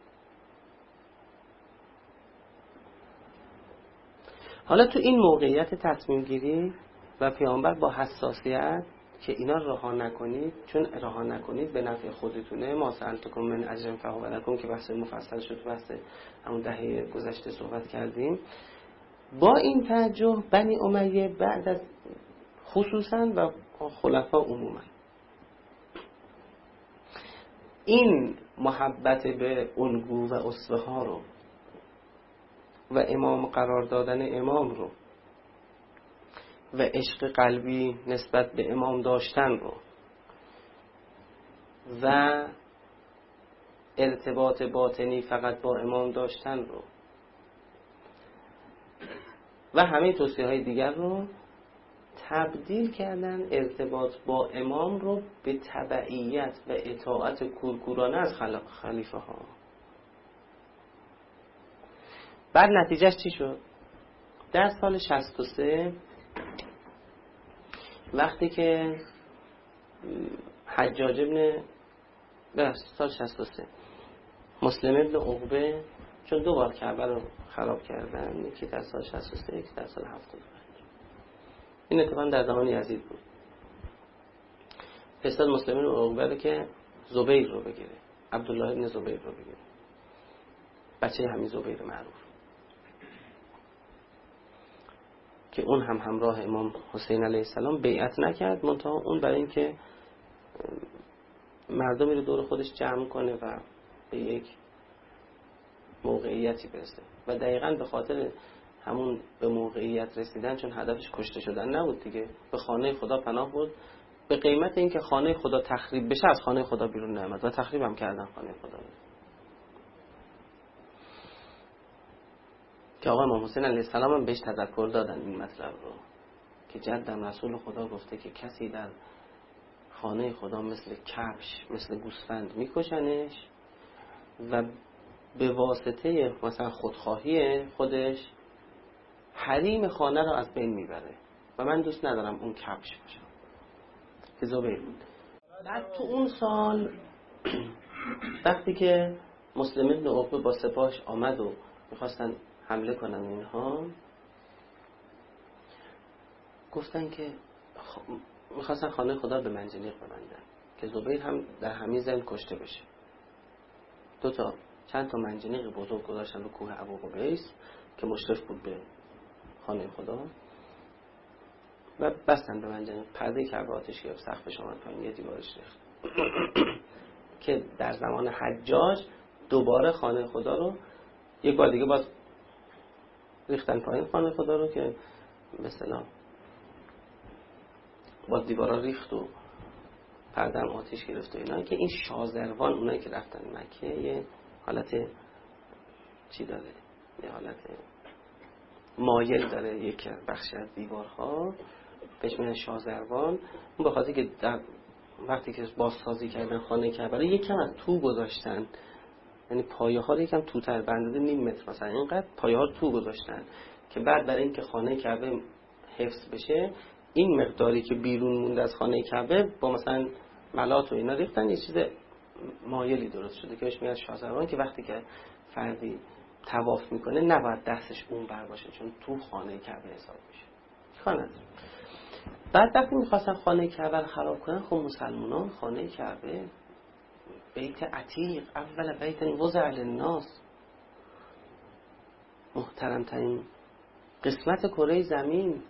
Speaker 2: حالا تو این موقعیت تصمیم گیری و پیامبر با حساسیت که اینا رها نکنید، چون رها نکنید به نفع خودتونه، ما سألتکم من اجر فهو لکم که بحث مفصل شد، بحث همون دهه گذشته صحبت کردیم. با این توجه بنی امیه بعد از خصوصا و خلفا عموما این محبت به الگو و اسوه ها رو و امام قرار دادن امام رو و عشق قلبی نسبت به امام داشتن رو و ارتباط باطنی فقط با امام داشتن رو و همه توصیه های دیگر رو تبدیل کردن ارتباط با امام رو به تبعیت و اطاعت کورکورانه از خلیفه ها. بعد نتیجهش چی شد؟ در سال شصت و سه وقتی که حجاج ابن در سال شصت و سه مسلم ابن عقبه، چون دو بار کعبه رو خراب کردن، یکی در سال شصت و سه یکی در سال هفتاد و پنج، این اتفاقا در زمان یزید بود، فرستاد مسلم ابن عقبه رو که زبیر رو بگیره، عبدالله ابن زبیر رو بگیره، بچه همین زبیر معروف که اون هم همراه امام حسین علیه السلام بیعت نکرد، منتها اون برای اینکه مردمی رو دور خودش جمع کنه و به یک موقعیتی برسه و دقیقاً به خاطر همون به موقعیت رسیدن، چون هدفش کشته شدن نبود دیگه، به خانه خدا پناه بود به قیمت اینکه خانه خدا تخریب بشه، از خانه خدا بیرون نیامد و تخریب هم کردن خانه خدا رو. که آقا امام حسین علیه السلام هم بهش تذکر دادن این مطلب رو که جدم رسول خدا گفته که کسی در خانه خدا مثل کفش مثل گوسفند میکشنش و به واسطه مثلا خودخواهی خودش حریم خانه رو از بین میبره و من دوست ندارم اون کفش باشم که زبیر بود. بعد تو اون سال وقتی که مسلم ابن عقبه با سپاهش آمد و میخواستن حمله کنن اینها، گفتن که خ... میخواستن خانه خدا به منجنیق ببندن که زبیر هم در همین زمین کشته بشه. دو تا چند تا منجنیق بزرگ گذاشتن رو کوه ابوقبیس که مشرف بود به خانه خدا و بستن به منجنیق. پرده کعبه آتش گرفت، سقفش اومد پایین، یه دیوارش ریخت که در زمان حجاج دوباره خانه خدا رو یک بار دیگه باز ریختن پایین خانه خدا رو که مثلا باز دیوارا ریخت و پرده هم آتش گرفت و اینا، که این شازروان اونایی که رفتن مکه یه حالت چی داره، یه حالت مایل داره، یک بخشی از دیوارها بهش میگن شازروان. اون به خاطر که در وقتی که بازسازی کردن خانه کعبه رو یکم از تو گذاشتن، یعنی پایه ها رو یکم توتر بنداده، نیم متر مثلا اینقدر پایه ها رو تو گذاشتن که بعد برای اینکه خانه کعبه حفظ بشه این مقداری که بیرون مونده از خانه کعبه با مثلا ملات و اینا ریختن، یه چیز مایلی درست شده که بهش میگن شازروان، که وقتی که فردی طواف میکنه نباید دستش اون بر باشه چون تو خانه کعبه حساب میشه. خانه بعد وقتی میخواستن خانه کعبه رو خراب کنن، خب مسلمانان خانه کعبه بیت عتیق، اول بیت وضع للناس، محترم ترین قسمت کره زمین،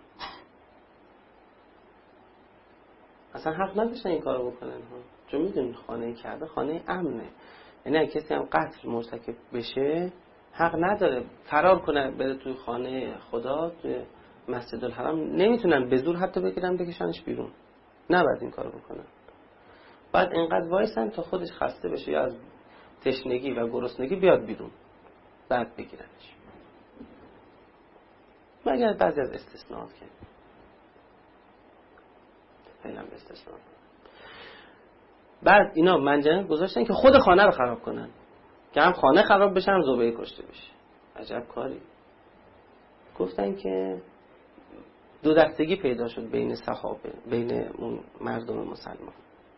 Speaker 2: اصلا حق نداشتن این کارو بکنن ها، چون میدونید خانه کعبه خانه امنه، یعنی اگه کسی هم قتل مرتکب بشه حق نداره فرار کنه بره توی خانه خدا، توی مسجد الحرام، نمیتونن به زور حتی بگیرن بکشنش بیرون، نباید این کارو بکنن. بعد اینقدر وایسن تا خودش خسته بشه یا از تشنگی و گرسنگی بیاد بیرون، بعد بگیرنش، مگر بعضی از استثناءات که خیلی هم استثناء. بعد اینا منجنیق گذاشتن که خود خانه رو خراب کنن، که هم خانه خراب بشه هم زبیه کشته بشه. عجب کاری. گفتن که دو دستگی پیدا شد بین صحابه، بین اون مردم مسلمان،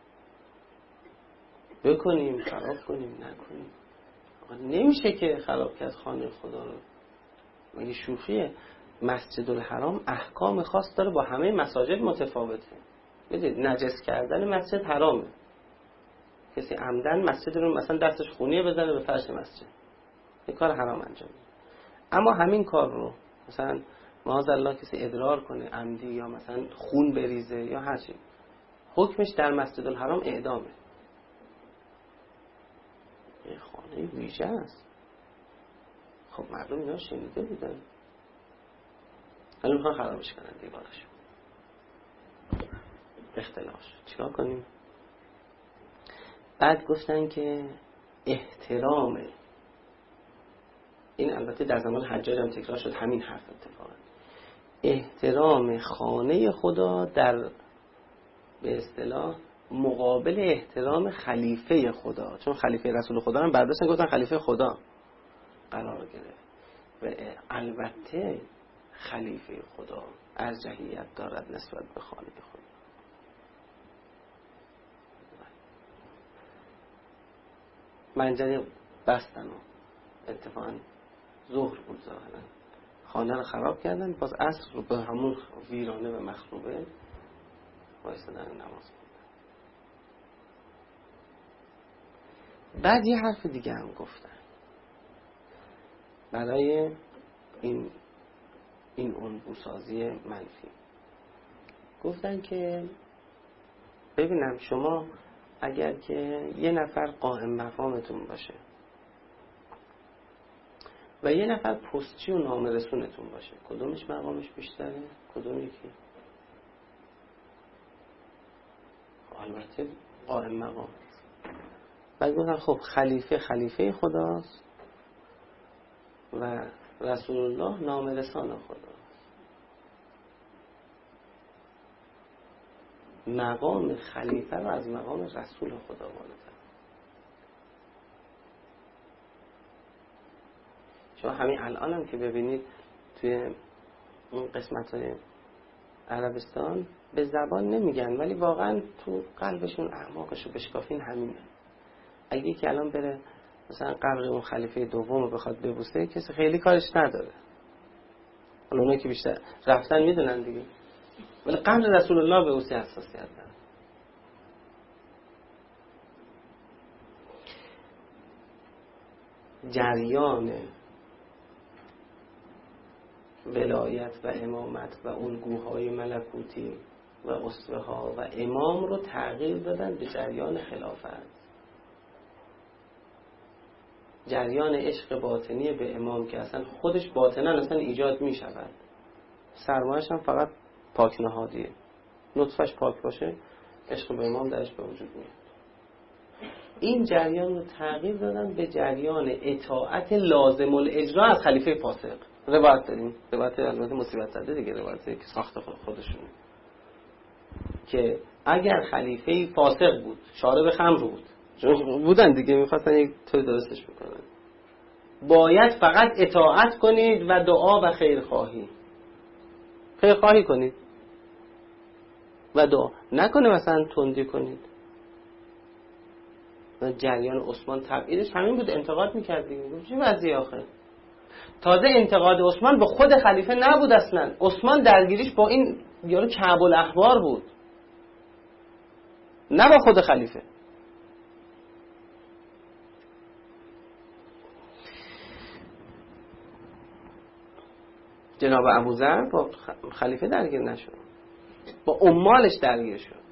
Speaker 2: بکنیم خراب کنیم نکنیم. نمیشه که خراب کرد خانه خدا رو، مگه شوخیه؟ مسجد الحرام احکام خاص داره، با همه مساجد متفاوته. بدید نجس کردن مسجد حرامه، کسی عمدن مسجد رو مثلا دستش خونیه بزنه به فرش مسجد، این کار حرام انجام میده. اما همین کار رو مثلا معاذالله کسی ادرار کنه عمدی، یا مثلا خون بریزه یا هر چی، حکمش در مسجد الحرام اعدامه. این خانه ویژه است. خب مردم اینا شنیده بودن، الان میخوان خرابش کنن دیوارشو. اختلاف شد، چیکار کنیم؟ بعد گفتن که احترام، این البته در زمان حجاج هم تکرار شد همین حرف اتفاقا، احترام خانه خدا در به اصطلاح مقابل احترام خلیفه خدا، چون خلیفه رسول خدا هم برداشتن گفتن خلیفه خدا قرار گرفت و البته خلیفه خدا ارجحیت دارد نسبت به خانه خدا. منجنیق بستن و اتفاقا ظهر بود ظاهرا خانه رو خراب کردن، باز عصر رو به همون ویرانه و مخروبه وایستادن نماز خوندن. بعد یه حرف دیگه هم گفتن برای این این عنوان‌سازی منفی. گفتن که ببینم شما اگر که یه نفر قائم مقامتون باشه و یه نفر پستچی و نامرسونتون باشه، کدومش مقامش بیشتره؟ کدوم یکی؟ البته قائم مقام. بعد گفتن خب خلیفه خلیفه خداست و رسول الله نامرسان خداست. مقام خلیفه رو از مقام رسول خدا بالاتر. شما همین الان هم که ببینید توی این قسمت های عربستان به زبان نمیگن ولی واقعا تو قلبشون اعماقشو بشکافین همینه. اگه که الان بره مثلا قبر اون خلیفه دوم رو بخواد ببوسه کسی خیلی کارش نداره، حالا اونایی که بیشتر رفتن میدونن دیگه، ولی قبر رسول الله به اوسی حساسیت داره. جریان ولایت و امامت و الگوهای ملکوتی و اسوه ها و امام رو تغییر دادن به جریان خلافت. جریان عشق باطنی به امام که اصلا خودش باطنا اصلا ایجاد می شود، سرمایش هم فقط پاک نهادیه، نطفش پاک باشه عشق به امام درش به وجود میاد. این جریان رو تغییر دادن به جریان اطاعت لازم الاجرا از خلیفه فاسق. روایت داریم، روایت البته مصیبت زده دیگه، روایتی که ساخت خودشون، که اگر خلیفه فاسق بود شارب خمر بود، چون بودن دیگه می‌خواستن یک طور درستش بکنن، باید فقط اطاعت کنید و دعا و خیرخواهی خیرخواهی کنید و دعا نکنه مثلا تندی کنید. و جریان عثمان تبعیدش همین بود، انتقاد می‌کرد دیگه. چه وضعی آخه؟ تازه انتقاد عثمان به خود خلیفه نبود اصلا، عثمان درگیریش با این یارو کعب الاحبار بود، نه با خود خلیفه. جناب ابوذر با خلیفه درگیر نشد، با عمالش درگیر شد.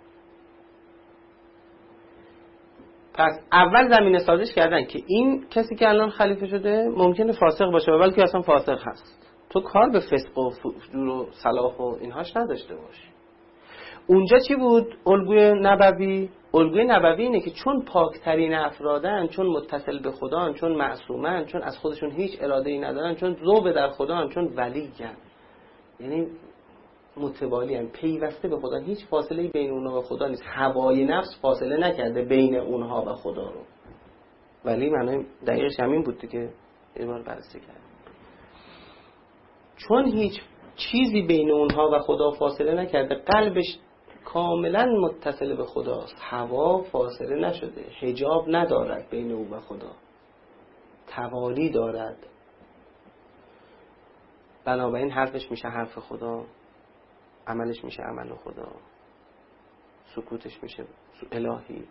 Speaker 2: پس اول زمینه سازیش کردن که این کسی که الان خلیفه شده ممکنه فاسق باشه، و بلکه اصلا فاسق هست، تو کار به فسق و فجور و صلاح و اینهاش نداشته باش. اونجا چی بود الگوی نبوی؟ الگوی نبوی اینه که چون پاکترین افرادن، چون متصل به خدان، چون معصومن، چون از خودشون هیچ اراده‌ای ندارن، چون ذوب در خدان، چون ولیین، یعنی متوالی هم پیوسته به خدا، هیچ فاصله بین اونها و خدا نیست، هوای نفس فاصله نکرده بین اونها و خدا رو. ولی معنی دقیقش همین بود که یه بار بررسی کرد. چون هیچ چیزی بین اونها و خدا فاصله نکرده، قلبش کاملا متصل به خداست، هوا فاصله نشده، حجاب ندارد بین او و خدا، توالی دارد، بنابراین حرفش میشه حرف خدا، عملش میشه عمل خدا، سکوتش میشه الهی.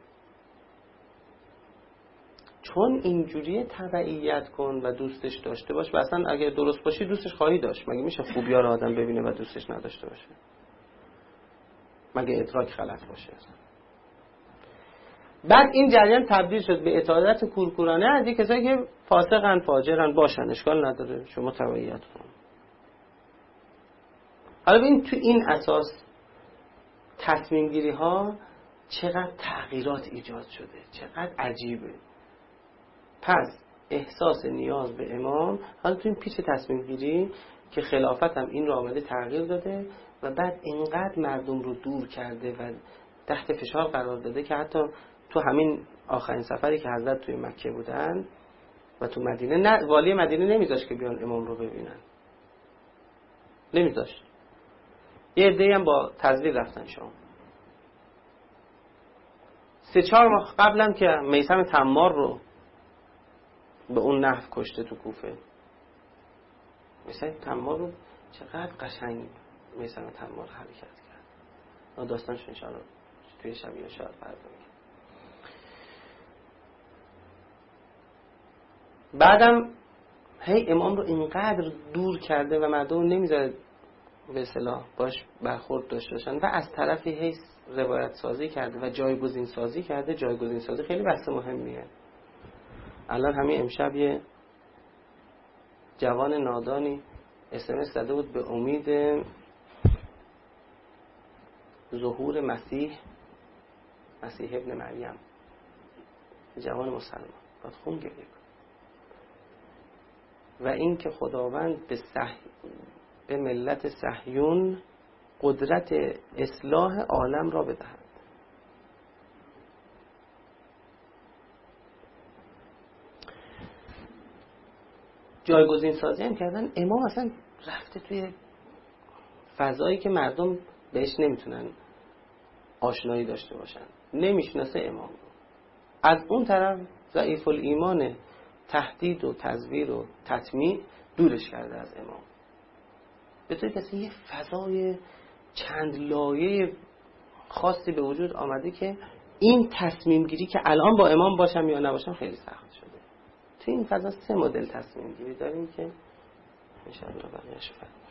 Speaker 2: چون اینجوری تبعیت کن و دوستش داشته باش، و اصلا اگه درست باشی دوستش خواهی داشت. مگه میشه خوبیار آدم ببینه و دوستش نداشته باشه؟ مگه ادراک غلط باشه؟ بعد این جریان تبدیل شد به اطاعت کورکورانه از یک کسایی که فاسقن، فاجرن، باشن، اشکال نداره، شما تبعیت کن. حالا ببین تو این اساس تصمیم گیری ها چقدر تغییرات ایجاد شده، چقدر عجیبه. پس احساس نیاز به امام، حالا تو این پیچ تصمیم گیری که خلافت هم این رو آمده تغییر داده و بعد اینقدر مردم رو دور کرده و تحت فشار قرار داده که حتی تو همین آخرین سفری که حضرت توی مکه بودن و تو مدینه، نه والی مدینه نمیذاشت که بیان امام رو ببینن، نمیذاشت. یه عده‌ای هم با تزویر رفتن شام. سه چهار ماه قبلم که میثم تمار رو به اون نحو کشته تو کوفه. میثم تمار رو چقدر قشنگ میثم تمار حرکت کرد. ما داستانش انشاءالله توی شبیه شاید فردا میگم. بعدم هی امام رو اینقدر دور کرده و مردم نمیذاره به اصطلاح باش برخورد داشته باشن و از طرفی هی روایت سازی کرده و جایگزین سازی کرده. جایگزین سازی خیلی بحث مهمیه. الان همین امشب یه جوان نادانی اس ام اس زده بود به امید ظهور مسیح مسیح ابن مریم، جوان مسلمان باید خون گریه کن و این که خداوند به صح... به ملت صهیون قدرت اصلاح عالم را بدهد. جایگزین سازی هم کردن. امام اصلا رفته توی فضایی که مردم بهش نمیتونن آشنایی داشته باشن، نمیشناسه امام. از اون طرف ضعیف الایمان تهدید و تزویر و تطمیع دورش کرده از امام، به طوری که یه فضای چند لایه خاصی به وجود آمده که این تصمیم گیری که الان با امام باشم یا نباشم خیلی سخت شده. تو این فضا سه مدل تصمیم گیری داریم که انشاءالله بقیه‌اش فرق